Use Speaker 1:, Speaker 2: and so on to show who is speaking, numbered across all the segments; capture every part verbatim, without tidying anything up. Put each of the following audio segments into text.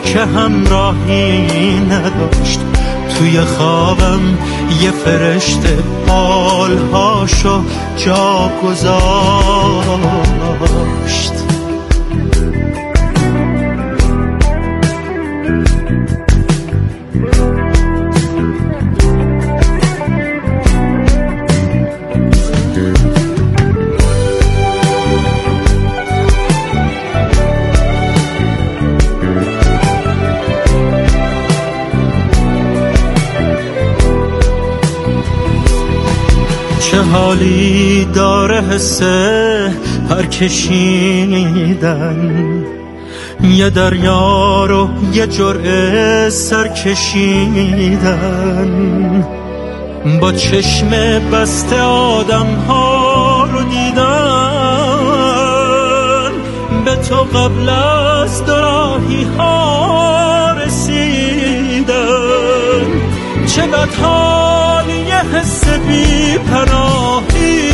Speaker 1: که همراهی نداشت. توی خوابم یه فرشته بالهاشو جا گذاشت. چه حالی داره حسه پر کشیدن، یه دریا رو یه جرعه سر کشیدن. با چشم بسته آدم ها رو دیدن، به تو قبل از دوراهی ها رسیدن. چه بدحالی یه حس بی پناهی،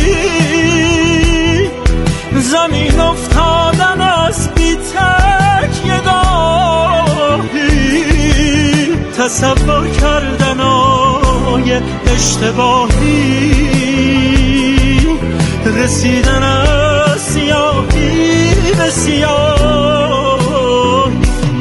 Speaker 1: زمین افتادن از بی تکیه گاهی، تصور کردن آی اشتباهی، رسیدن از سیاهی به سیاهی.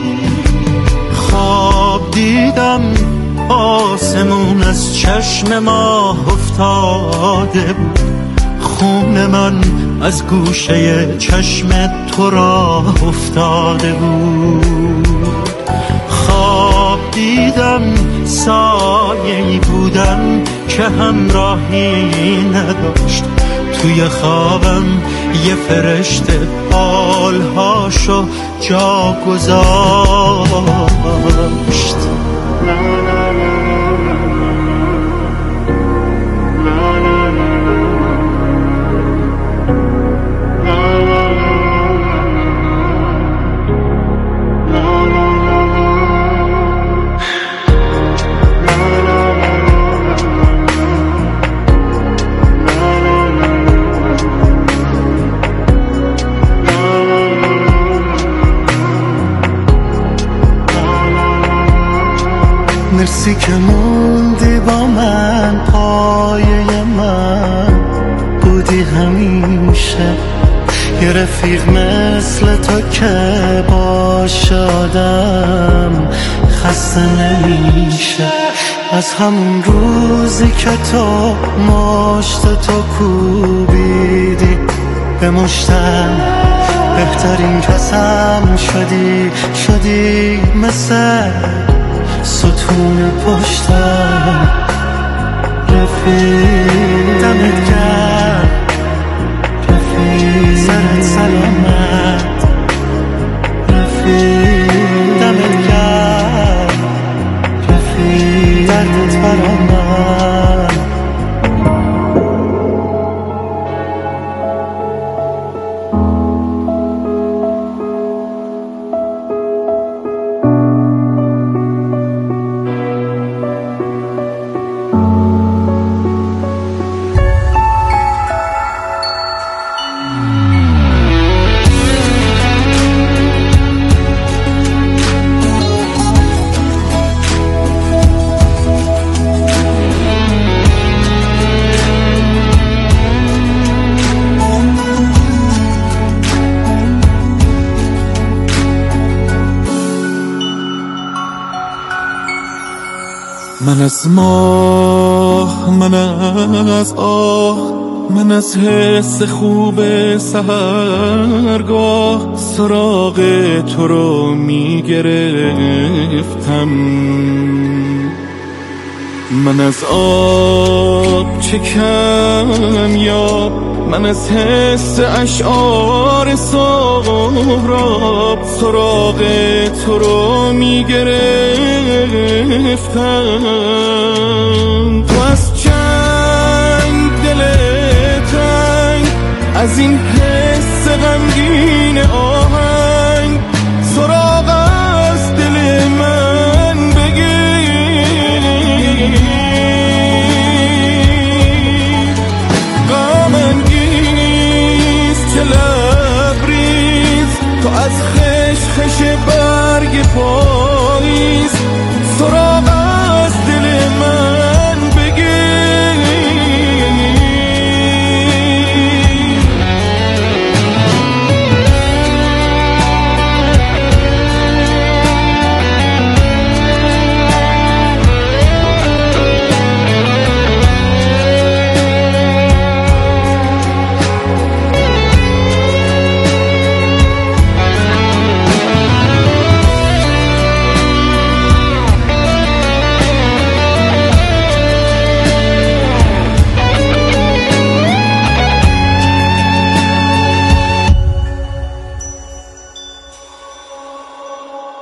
Speaker 1: خواب دیدم آسمون از چشم ماه افتاده بود، خون من از گوشه چشم تو راه افتاده بود. خواب دیدم سایه‌ای بودن که همراهی نداشت. توی خوابم یه فرشته بالهاشو جا گذاشت. مرسی که موندی با من، پایه من بودی همیشه. یه رفیق مثل تو که باش آدم خسته نمیشه. از همون روزی که تو مشت تو کوبیدی به مشتم، بهترین کسم شدی، شدی مثل ستون پشتم. رفیق دمت گرم، رفیق سرت سلامت، رفیق دمت گرم، رفیق دردت برا من.
Speaker 2: من از ماه، من از آه، من از حس خوب سحرگاه سراغ تو رو میگرفتم. من از آب چکم یاب، من از حس اشعار سهراب سراغ تو رو میگرفتم. تو از چنگ دل تنگ، از این حس غمگین آهنگ سراغ از دل من بگیر. غم انگیز چه لبریز، تو از خش خش برگ پا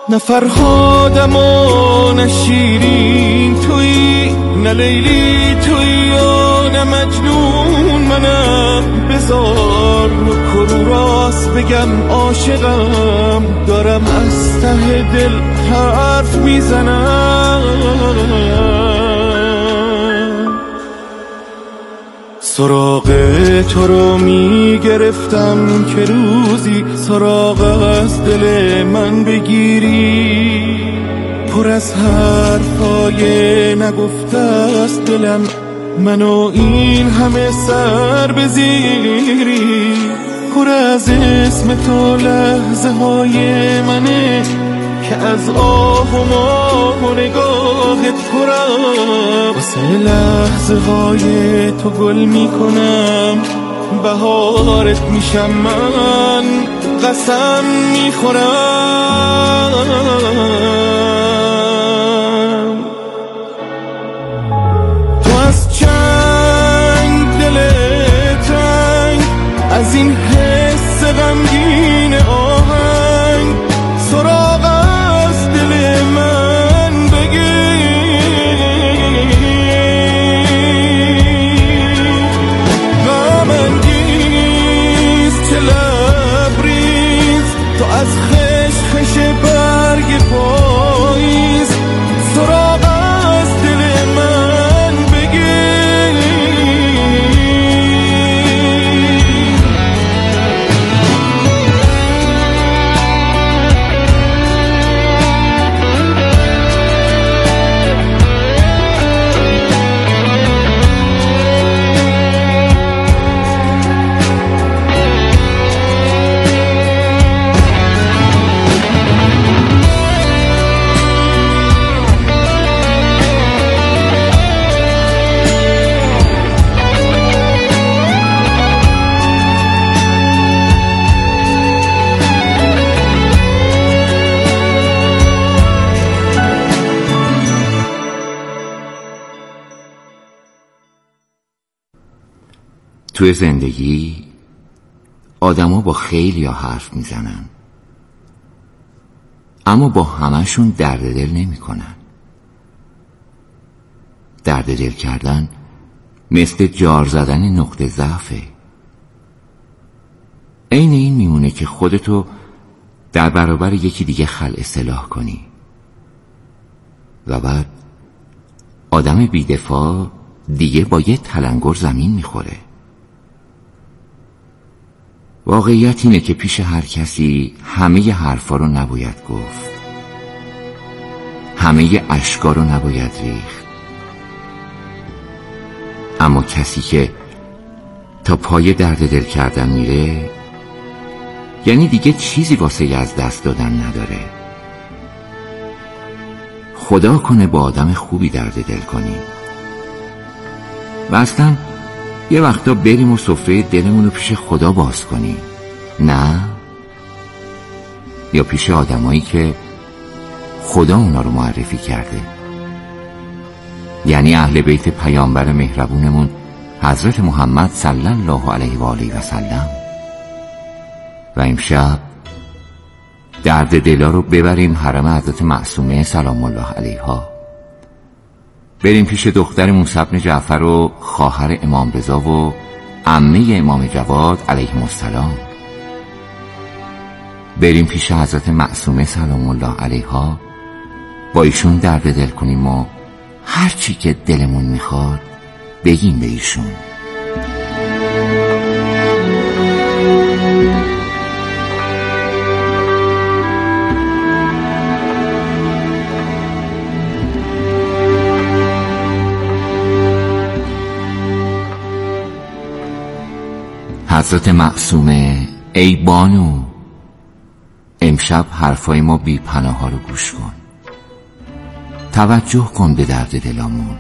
Speaker 2: نه فرهادم و نه شیرین تویی، نه لیلی تویی و نه مجنون منم. بذار کرو راست بگم عاشقم، دارم از ته دل حرف میزنم. سراغ تو رو میگرفتم که روزی سراغ از دل من بگیری. پر از حرفای نگفته است دلم، منو این همه سر بزیری. پر از اسم تو لحظه های منه که از آه و ماه و نگاهت پرم. واسه لحظه های تو گل میکنم، بهارت میشم من، قسم میخورم. تو از چنگ دل تنگ، از این حس غمگین آهنگ، سراغ از دل من بگیر. غم انگیز چه لبریز، تو از خش خش برگ پاییز، سراغ از دل من بگیر.
Speaker 3: توی زندگی آدما با خیلی ها حرف میزنن، اما با همشون درد دل نمی کنن. درد دل کردن مثل جار زدن نقطه ضعفه. عین این میمونه که خودتو در برابر یکی دیگه خلع اصلاح کنی و بعد آدم بی‌دفاع دیگه با یه تلنگر زمین میخوره. واقعیت اینه که پیش هر کسی همه ی حرفا رو نباید گفت، همه ی اشکا رو نباید ریخت، اما کسی که تا پای درد دل کردن میره یعنی دیگه چیزی واسه ی از دست دادن نداره. خدا کنه با آدم خوبی درد دل کنی و اصلا یه وقتا بریم و سفره دلمون رو پیش خدا باز کنیم، نه یا پیش آدمایی که خدا اونا رو معرفی کرده، یعنی اهل بیت پیامبر مهربونمون حضرت محمد صلی الله علیه و آله و سلم. و امشب درد دلا رو ببریم حرم حضرت معصومه سلام الله علیها، بریم پیش دختر موسی بن جعفر و خواهر امام رضا و عمه امام جواد علیهم السلام، بریم پیش حضرت معصومه سلام الله علیها، با ایشون درد دل کنیم و هر چی که دلمون میخواد بگیم به ایشون. حضرت معصومه ای بانو، امشب حرفای ما بی پناه ها رو گوش کن، توجه کن به درد دلامون،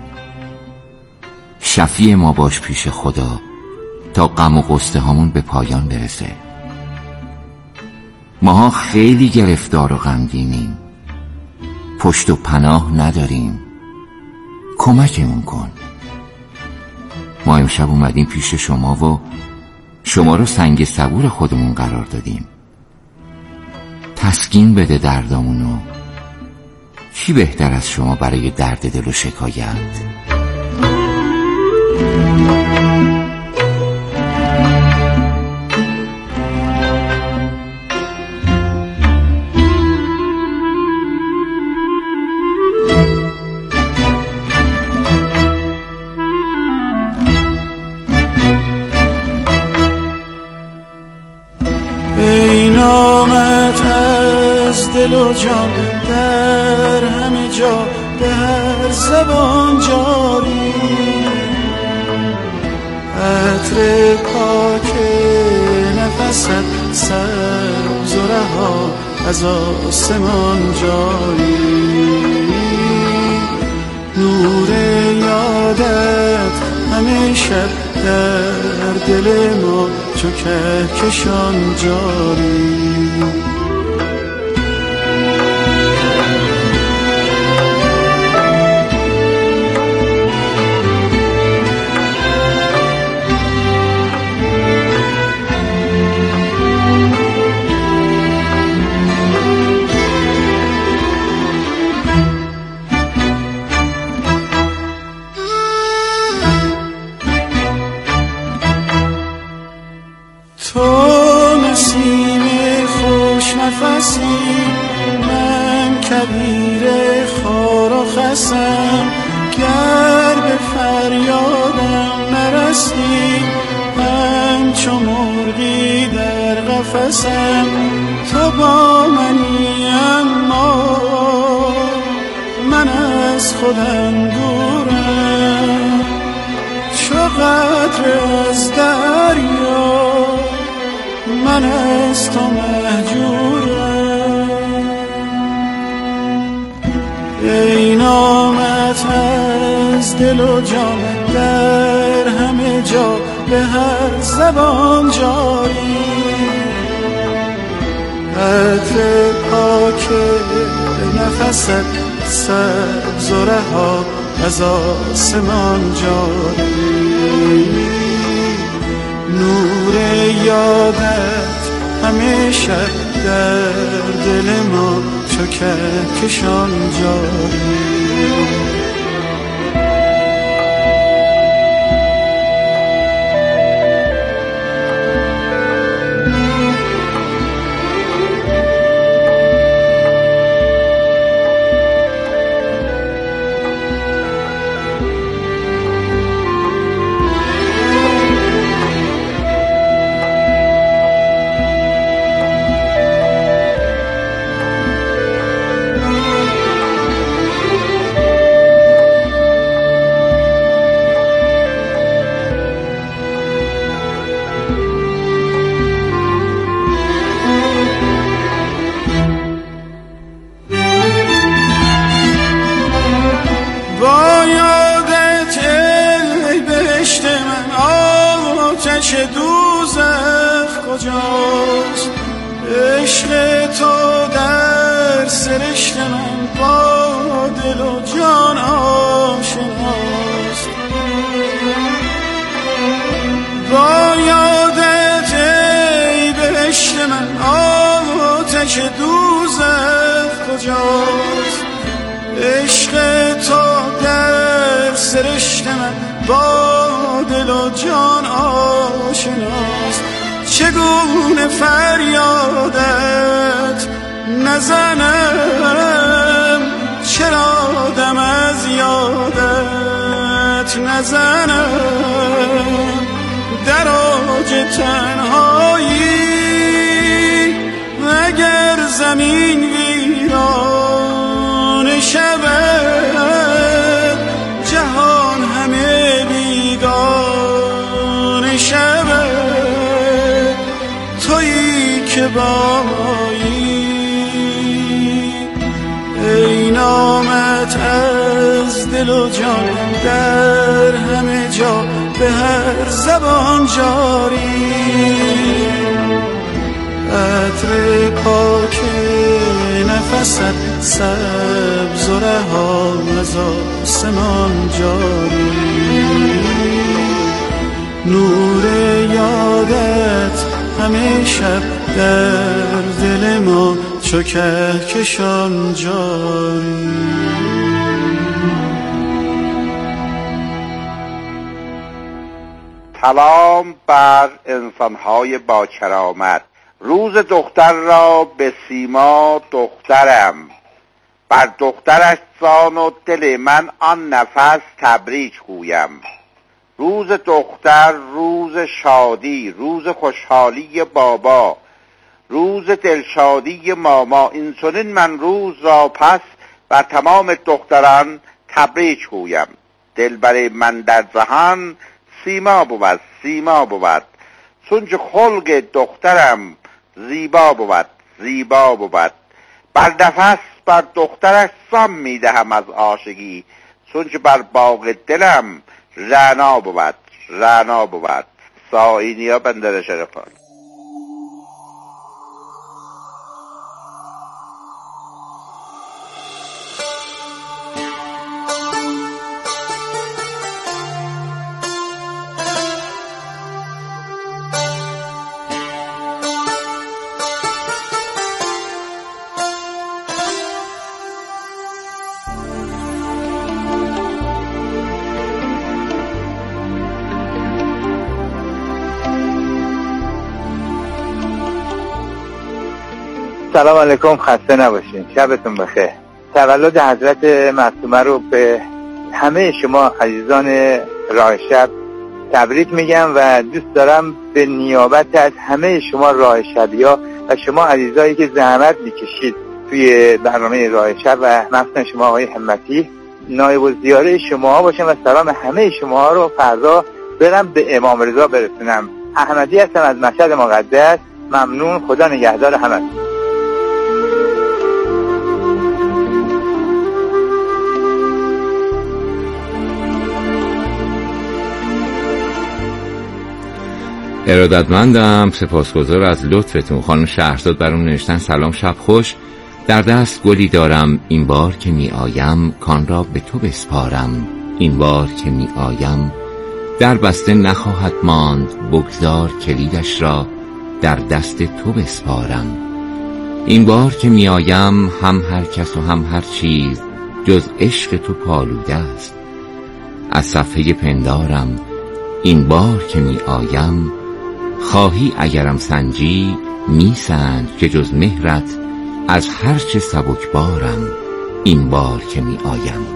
Speaker 3: شفیع ما باش پیش خدا تا غم و غصه هامون به پایان برسه. ماها خیلی گرفتار و غمگینیم، پشت و پناه نداریم، کمکمون کن. ما امشب اومدیم پیش شما و شما رو سنگ صبور خودمون قرار دادیم. تسکین بده دردامونو. کی بهتر از شما برای درد دل و شکایت؟
Speaker 2: ای نامت از دل و جان در همه جا به هر زبان جاری، عطر پاک نفست سبز و رها از آسمان جاری، نور یادت همه شب در دل ما چو کهکشان جاری. تو نسیم خوش نفسی، من کبیر خار و خسم، گر به فریادم نرسی همچو مرغی در قفسم. تو با منی اما من از خودم دورم، چو قطره از دریا من از تو مهجورم. ای نامت از دل و جان در همه جا به هر زبان جاری، عطر پاک نفست سبز و رها از آسمان جاری، نور یادت همه شب در دل ما چو کهکشان جاری. آتش دوزخ کجاست؟ عشق تو در سرشت من با دل و جان آشناست. با یادت ای بهشت من آتش دوزخ کجاست؟ عشق تو در سرشت من با دل و جان آشناست. چگونه فریادت نزنم، چرا دم از یادت نزنم، در اوج تنهایی اگر زمین ویران شود، جهان همه بیگانه شود، تویی که بایی. ای نامت از دل و جان در همه جا به هر زبان جاری، عطر پاک نفست سبز و رها از آسمان جاری، نور یادت همه شب در دل ما چو کهکشان جاری.
Speaker 4: سلام بر انسان‌های با کرامت. روز دختر را به سیما دخترم، بر دخترش جان و دل من آن نفس تبریک گویم. روز دختر روز شادی، روز خوشحالی بابا، روز دلشادی ماما. این چنین من روز را پس بر تمام دختران تبریک گویم. دلبر من در جهان سیما بود، سیما بود، چونچه خلق دخترم زیبا بود، زیبا بود. بر نفس بر دخترش سام میدهم از عاشقی، چونچه بر باغ دلم رعنا بود، رعنا بود. ساینیا بندر شرفان.
Speaker 5: سلام علیکم، خسته نباشین، شبتون بخیر. تولد حضرت معصومه رو به همه شما عزیزان راه شب تبریک میگم و دوست دارم به نیابت از همه شما راه شبیا و شما عزیزایی که زحمت میکشید توی برنامه راه شب و مثلا شما آقای همتی نایب الزیاره شما باشم و سلام همه شما رو فردا برم به امام رضا برسونم. احمدی هستم از مشهد مقدس. ممنون، خدا نگهدار همه.
Speaker 3: ارادتمندم، سپاسگزار از لطفتون. خانم شهرزاد برام نوشتن سلام شب خوش، در دست گلی دارم این بار که می آیم کان را به تو بسپارم. این بار که می آیم در بسته نخواهد ماند، بگذار کلیدش را در دست تو بسپارم. این بار که می آیم هم هر کس و هم هر چیز جز عشق تو پالوده است. از صفحه پندارم این بار که می آیم، خواهی اگرم سنجی می سنج که جز مهرت از هر چه سبک بارم. این بار که می آیم.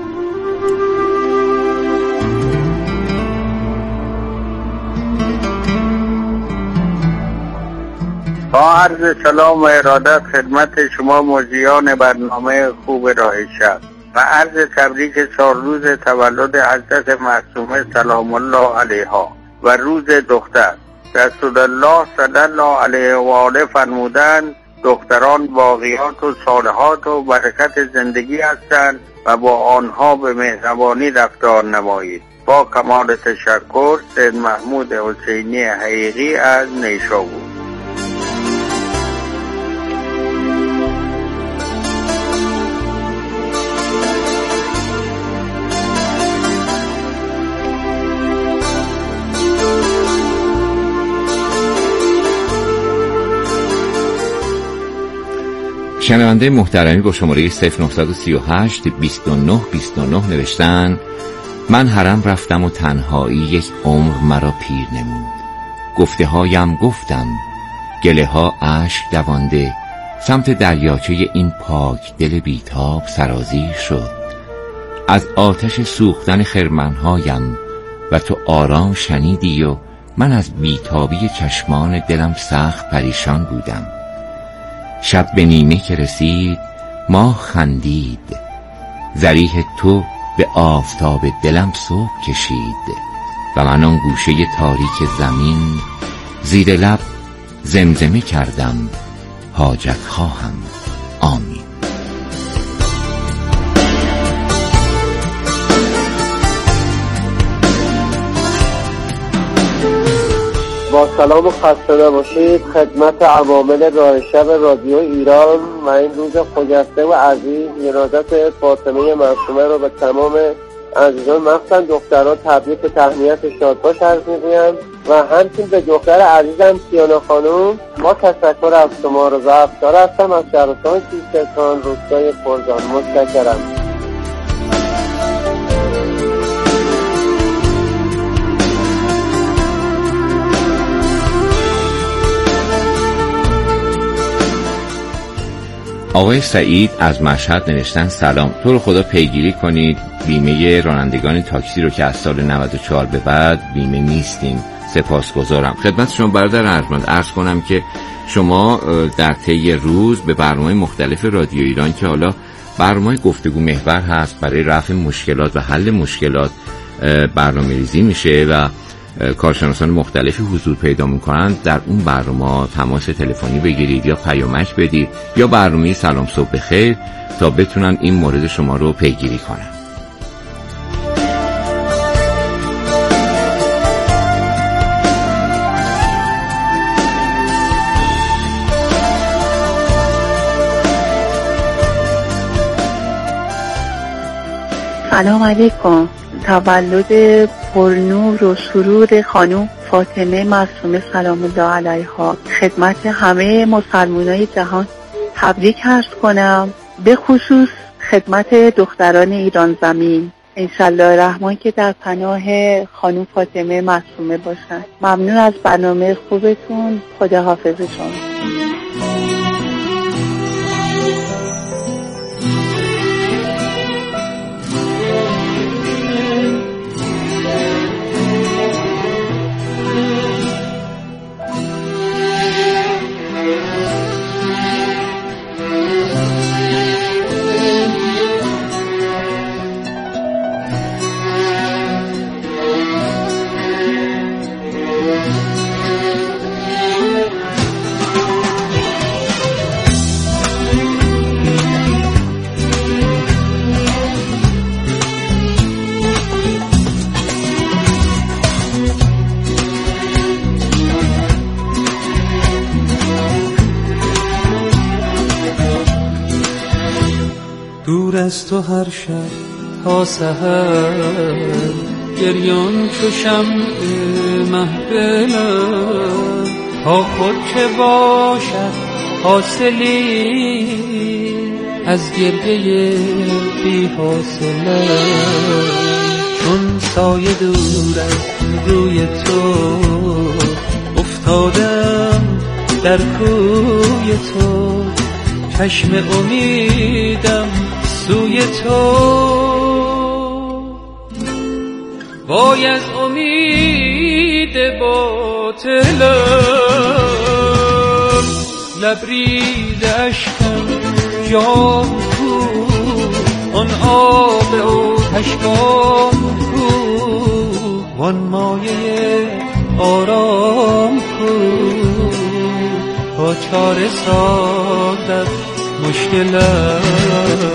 Speaker 6: با عرض سلام و ارادت خدمت شما مجریان برنامه خوب راه شب و عرض تبریک چهار روز تولد حضرت معصومه سلام الله علیها و روز دختر. رسول الله صلی الله علیه و آله فرمودند دختران باقیات و صالحات و برکت زندگی هستند و با آنها به مهربانی رفتار نمایید. با کمال تشکر، سید محمود حسینی حقیقی از نیشابور.
Speaker 3: شنونده محترمی با شماره صفر نه سه هشت بیست و نه بیست و نه نوشتن من حرم رفتم و تنهایی یک عمر مرا پیر نمود. گفته هایم گفتم، گله ها اشک دوانده، سمت دریاچه این پاک دل بیتاب سرازیر شد. از آتش سوختن خرمنهایم و تو آرام شنیدی و من از بیتابی چشمان دلم سخت پریشان بودم. شب به نیمه که رسید ماه خندید، ذریح تو به آفتاب دلم صبح کشید و من آن گوشه تاریک زمین زیر لب زمزمه کردم حاجت خواهم آمین.
Speaker 7: با سلام و خسته نباشید خدمت عوامل راه شب رادیو ایران و این روز خجسته و عزیز. ارادت فاطمه معصومه رو به تمام عزیزان مخصوصا دخترها تبریک و تهنیت شادباش عرض می‌گویم و همچنین به دختر عزیزم سیانا خانم ما تشکر از شما رضا افشار هستم از شهرستان کیستان روستای فرزان. متشکرم.
Speaker 3: آقای سعید از مشهد نوشتن سلام، تو رو خدا پیگیری کنید بیمه رانندگان تاکسی رو که از سال نود و چهار به بعد بیمه نیستیم. سپاسگزارم. خدمت شما برادر ارجمند عرض کنم که شما در طی روز به برنامه مختلف رادیو ایران که حالا برنامه گفتگو محور هست برای رفع مشکلات و حل مشکلات برنامه ریزی میشه و کارشناسان مختلفی حضور پیدا میکنند، در اون برنامه تماس تلفنی بگیرید یا پیامک بدید یا برنامه سلام صبح بخیر تا بتونن این مورد شما رو پیگیری کنن.
Speaker 8: سلام علیکم. تولد پرنور و سرور خانم فاطمه معصومه سلام الله علیها خدمت همه مسلمانای جهان تبریک عرض کنم، به خصوص خدمت دختران ایران زمین. انشالله الرحمن که در پناه خانم فاطمه معصومه باشن. ممنون از برنامه خوبتون. خدا حافظ شما.
Speaker 1: دور از تو هر شب تا سحر گریان چو شمع محفلم، تا خود که باشد حاصلی از گریه بی حاصله، چون سایه دور از روی تو افتادم در کوی تو، چشم امیدم سوی تو، وای از امید باطلم، لبریز اشکم جام کو، آن آب آتشبام کو، وان مایه آرام کو، تا چاره سازد مشکلم.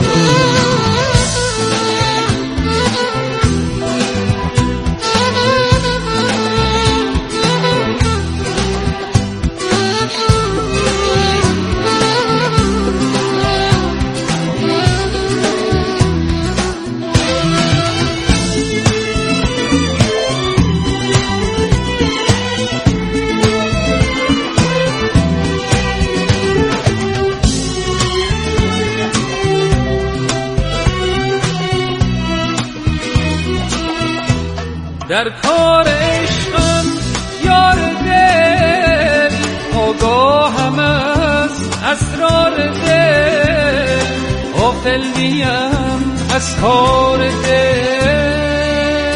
Speaker 1: در کار عشقم یار دل، آگاهم از اسرار دل، غافل نیم از کار دل،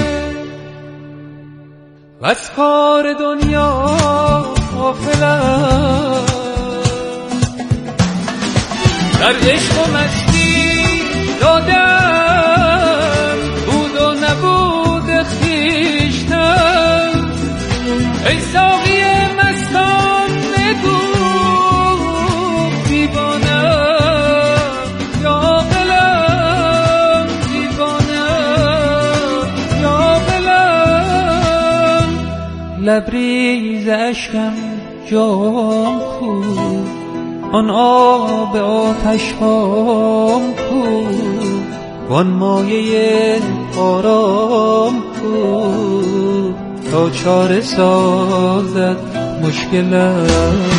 Speaker 1: و از کار دنیا غافلم، در عشق و مستی دادم بود و نبود خویشتن، ای ساقی مستان بگو دیوانم یا عاقلم، دیوانم یا عاقلم، لبریز اشکم جام کو، آن آب آتش فام کو، وان مایه آرام کو تا چاره سازد مشکلم.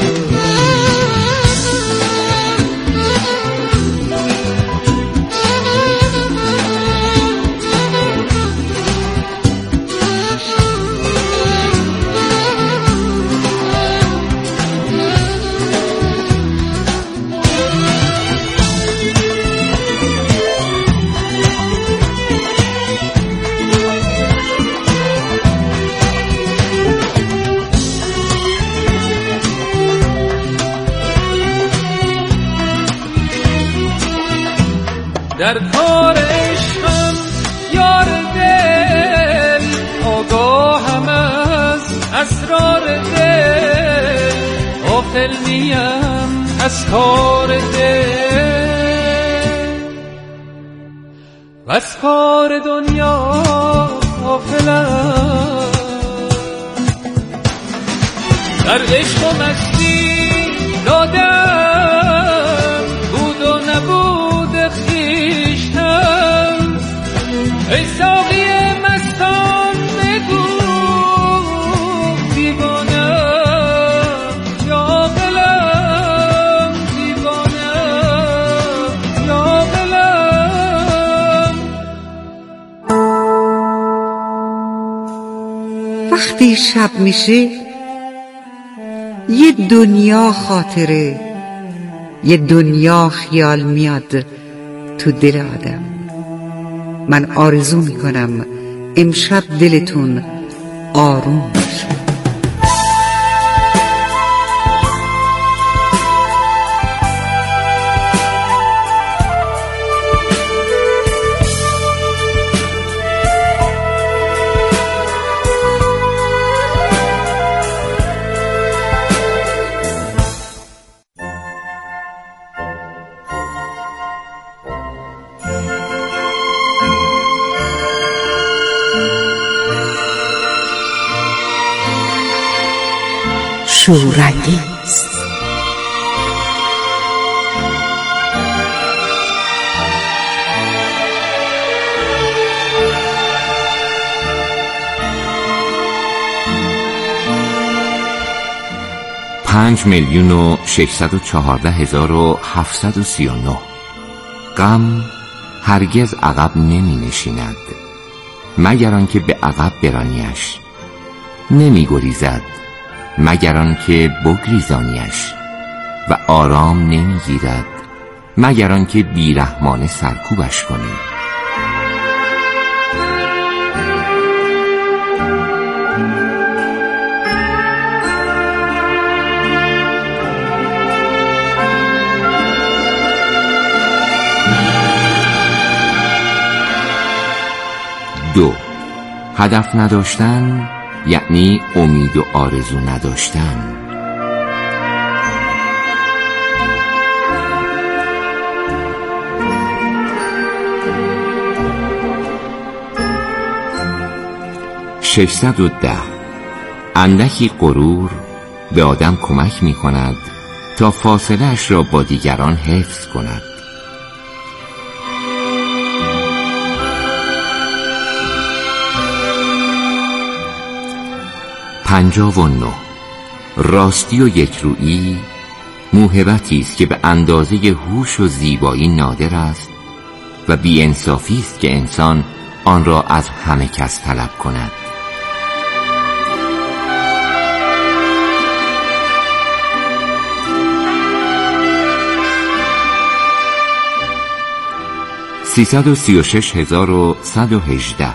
Speaker 1: در کار عشقم یار دل آگاهم از اسرار دل، غافل نیم از کار دل و از کار دنیا غافلم. در عشق و مستی دادم بود و نبود خویشتن. ای ساقی مستان بگو دیوانم یا عاقلم، دیوانم یا عاقلم.
Speaker 9: وقتی شب میشه یه دنیا خاطره، یه دنیا خیال میاد تو دل آدم. من آرزو میکنم امشب دلتون آروم باشه. شورانگیز.
Speaker 3: پنج میلیون و ششصد و چهارده هزار و هفتصد و سی و نه. غم هرگز عقب نمی نشیند مگر آنکه به عقب برانیش، نمی گریزد مگر آنکه بگریزانیش، و آرام نمی گیرد مگر آنکه بیرحمانه سرکوبش کنی. دو، هدف نداشتن یعنی امید و آرزو نداشتن. ششصد و ده. اندکی غرور به آدم کمک می کند تا فاصله اش را با دیگران حفظ کند. پنجاه و نه. راستی و یکرویی موهبتی است که به اندازه هوش و زیبایی نادر است و بی‌انصافی است که انسان آن را از همه کس طلب کند. سیصد و سی و شش هزار و صد و هجده.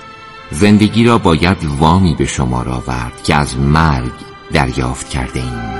Speaker 3: زندگی را باید وامی به شمار آورد که از مرگ دریافت کرده ایم.